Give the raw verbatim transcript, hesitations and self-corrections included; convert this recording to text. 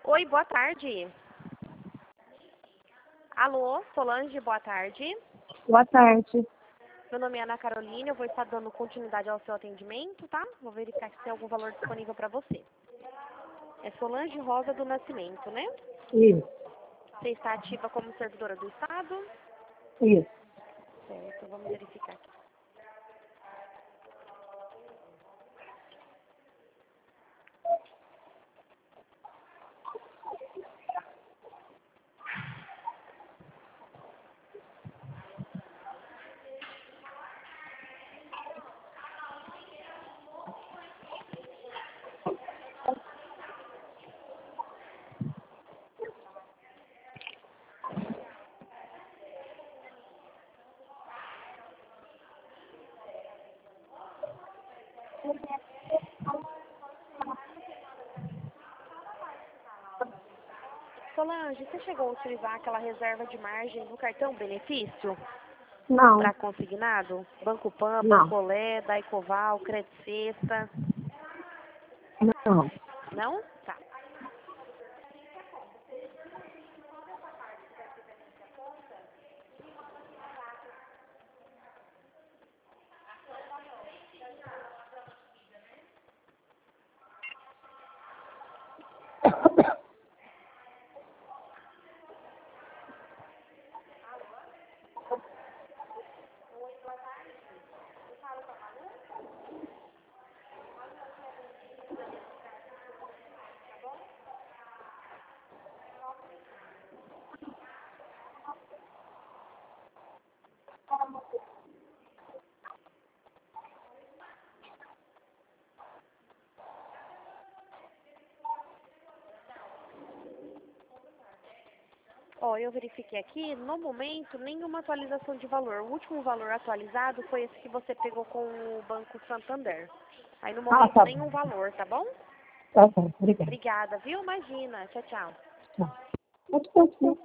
Oi, boa tarde. Alô, Solange, boa tarde. Boa tarde. Meu nome é Ana Carolina, eu vou estar dando continuidade ao seu atendimento, tá? Vou verificar se tem algum valor disponível para você. É Solange Rosa do Nascimento, né? Isso, Você está ativa como servidora do Estado? isso. Certo, vamos verificar aqui. Solange, você chegou a utilizar aquela reserva de margem do cartão benefício Não, para consignado? Banco Pan, não, Bancolé, Daicoval, Crédito Sexta? não. Não? Tá. Ó, eu verifiquei aqui, no momento, nenhuma atualização de valor. O último valor atualizado foi esse que você pegou com o Banco Santander. Aí, no Ah, momento, tá nenhum bom. valor, tá bom? Tá bom, obrigada. Obrigada, viu? Imagina. Tchau, tchau. Tchau. Pode continuar.